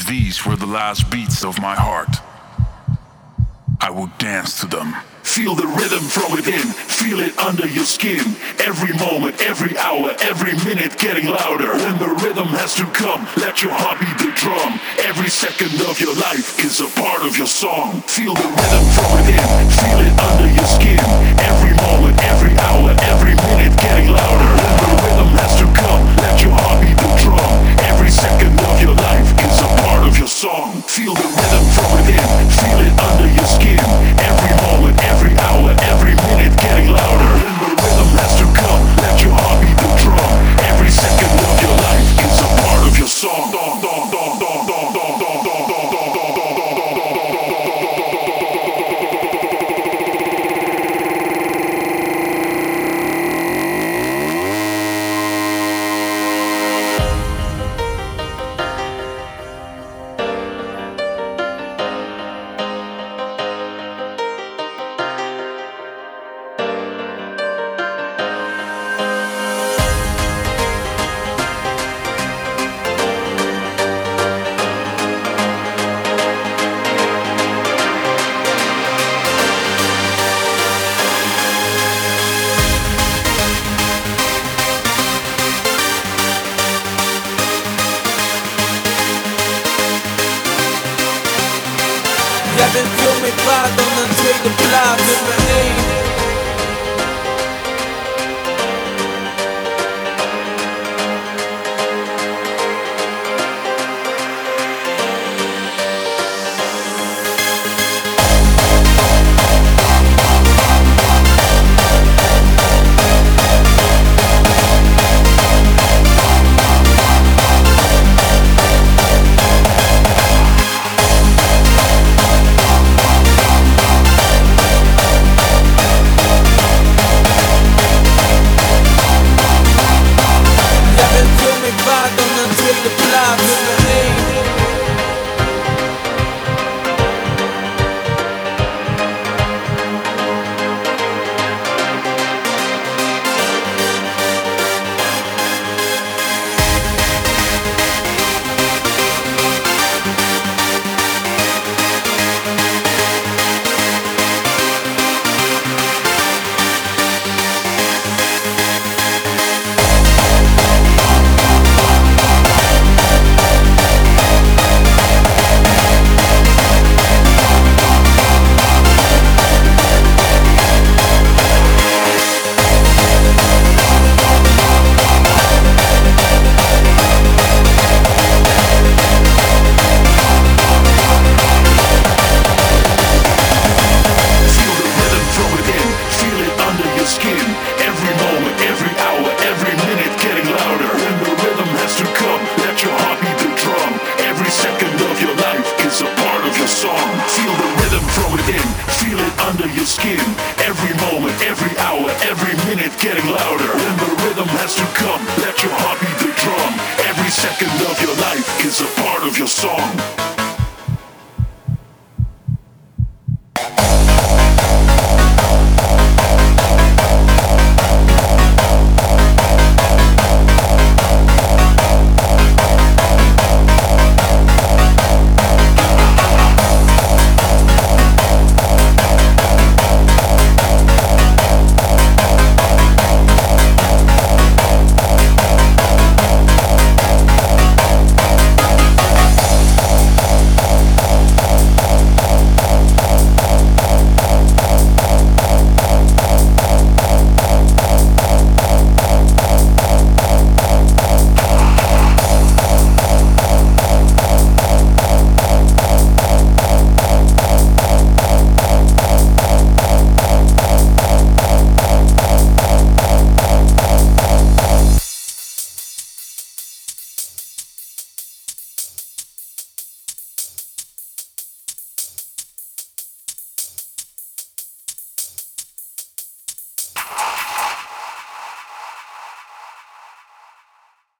These were the last beats of my heart. I would dance to them. Feel the rhythm from within, feel it under your skin. Every moment, every hour, every minute getting louder. When the rhythm has to come, let your heart beat the drum. Every second of your life is a part of your song. Feel the rhythm from within, feel it under your skin. Every moment, every hour, every minute getting louder. When the rhythm has to come, let your heart beat the drum. Every second of your life is a part of your song. Feel the rhythm from within, feel it under your skin. Every moment, every hour, every minute getting louder. When the rhythm has to come, let your heart beat the drum. Every second of your life is a part of your song. Jag vill få mig kvar om en tredje plats nummer 1. Skin. Every moment, every hour, every minute getting louder. When the rhythm has to come, let your heart beat the drum. Every second of your life is a part of your song.